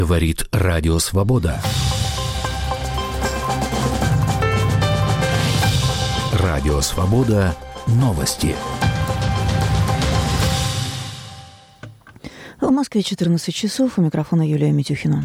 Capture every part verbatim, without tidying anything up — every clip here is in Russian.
Говорит Радио Свобода. Радио Свобода. Новости. В Москве четырнадцать часов. У микрофона Юлия Митюхина.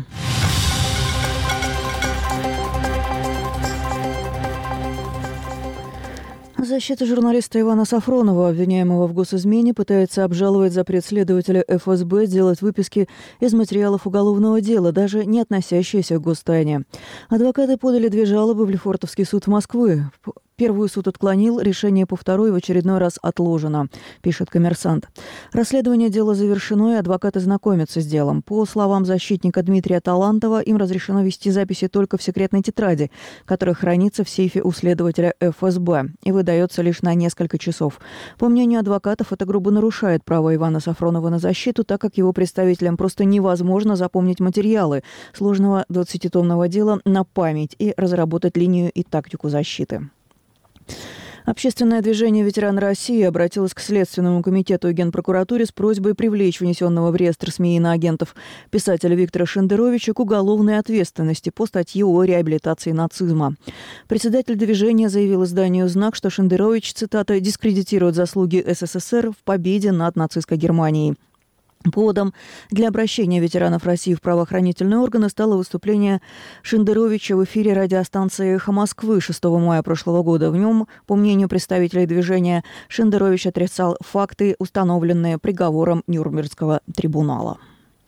Защита журналиста Ивана Сафронова, обвиняемого в госизмене, пытается обжаловать запрет следователя эф эс бэ делать выписки из материалов уголовного дела, даже не относящиеся к гостайне. Адвокаты подали две жалобы в Лефортовский суд Москвы. Первую суд отклонил, решение по второй в очередной раз отложено, пишет «Коммерсант». Расследование дела завершено, и адвокаты знакомятся с делом. По словам защитника Дмитрия Талантова, им разрешено вести записи только в секретной тетради, которая хранится в сейфе у следователя эф эс бэ и выдается лишь на несколько часов. По мнению адвокатов, это грубо нарушает право Ивана Сафронова на защиту, так как его представителям просто невозможно запомнить материалы сложного двадцатитомного дела на память и разработать линию и тактику защиты. Общественное движение «Ветераны России» обратилось к Следственному комитету и Генпрокуратуре с просьбой привлечь внесенного в реестр СМИ иноагентов писателя Виктора Шендеровича к уголовной ответственности по статье о реабилитации нацизма. Председатель движения заявил изданию «Знак», что Шендерович, цитата, «дискредитирует заслуги эс эс эс эр в победе над нацистской Германией». Поводом для обращения ветеранов России в правоохранительные органы стало выступление Шендеровича в эфире радиостанции «Эхо Москвы» шестого мая прошлого года. В нем, по мнению представителей движения, Шендерович отрицал факты, установленные приговором Нюрнбергского трибунала.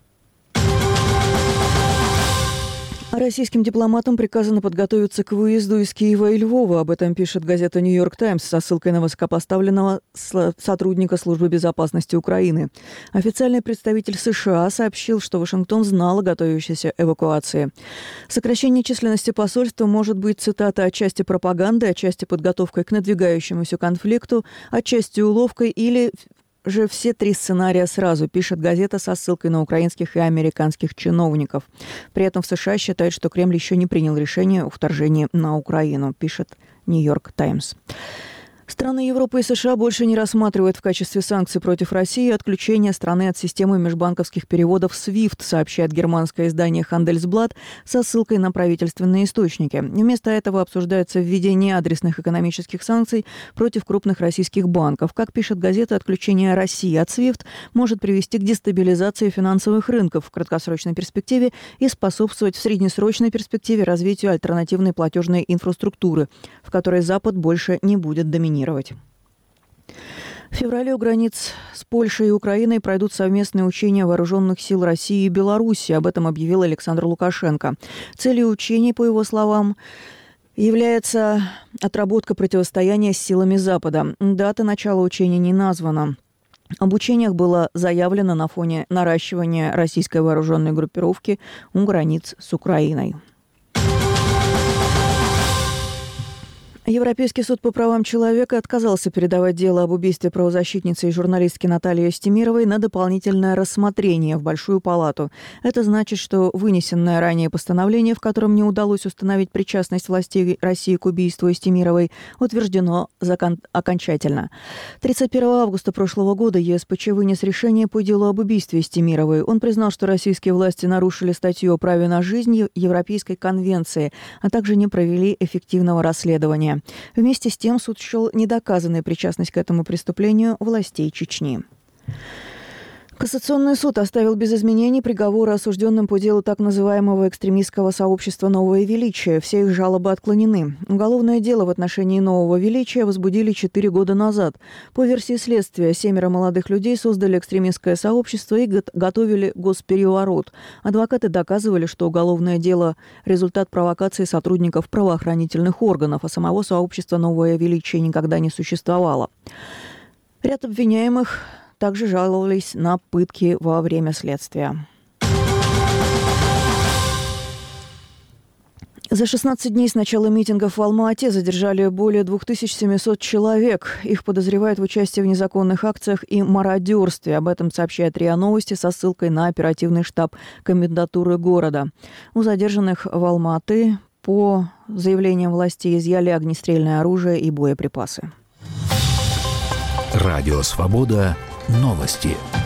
Российским дипломатам приказано подготовиться к выезду из Киева и Львова. Об этом пишет газета «Нью-Йорк Таймс» со ссылкой на высокопоставленного сотрудника Службы безопасности Украины. Официальный представитель США сообщил, что Вашингтон знал о готовящейся эвакуации. Сокращение численности посольства может быть, цитата, «отчасти пропагандой, отчасти подготовкой к надвигающемуся конфликту, отчасти уловкой или же все три сценария сразу», пишет газета со ссылкой на украинских и американских чиновников. При этом в США считают, что Кремль еще не принял решение о вторжении на Украину, пишет «Нью-Йорк Таймс». Страны Европы и США больше не рассматривают в качестве санкций против России отключение страны от системы межбанковских переводов свифт, сообщает германское издание Handelsblatt со ссылкой на правительственные источники. Вместо этого обсуждается введение адресных экономических санкций против крупных российских банков. Как пишет газета, отключение России от свифт может привести к дестабилизации финансовых рынков в краткосрочной перспективе и способствовать в среднесрочной перспективе развитию альтернативной платежной инфраструктуры, в которой Запад больше не будет доминировать. В феврале у границ с Польшей и Украиной пройдут совместные учения вооруженных сил России и Беларуси. Об этом объявил Александр Лукашенко. Целью учений, по его словам, является отработка противостояния с силами Запада. Дата начала учений не названа. Об учениях было заявлено на фоне наращивания российской вооруженной группировки у границ с Украиной. Европейский суд по правам человека отказался передавать дело об убийстве правозащитницы и журналистки Натальи Естемировой на дополнительное рассмотрение в Большую палату. Это значит, что вынесенное ранее постановление, в котором не удалось установить причастность властей России к убийству Естемировой, утверждено закон... окончательно. тридцать первого августа прошлого года е эс пэ че вынес решение по делу об убийстве Естемировой. Он признал, что российские власти нарушили статью о праве на жизнь Европейской конвенции, а также не провели эффективного расследования. Вместе с тем суд счел недоказанной причастность к этому преступлению властей Чечни. Кассационный суд оставил без изменений приговоры осужденным по делу так называемого экстремистского сообщества «Новое величие». Все их жалобы отклонены. Уголовное дело в отношении «Нового величия» возбудили четыре года назад. По версии следствия, семеро молодых людей создали экстремистское сообщество и готовили госпереворот. Адвокаты доказывали, что уголовное дело – результат провокации сотрудников правоохранительных органов, а самого сообщества «Новое величие» никогда не существовало. Ряд обвиняемых также жаловались на пытки во время следствия. За шестнадцать дней с начала митингов в Алма-Ате задержали более две тысячи семьсот человек. Их подозревают в участии в незаконных акциях и мародерстве. Об этом сообщает РИА Новости со ссылкой на оперативный штаб комендатуры города. У задержанных в Алма-Аты, по заявлениям властей, изъяли огнестрельное оружие и боеприпасы. Радио «Свобода». Новости.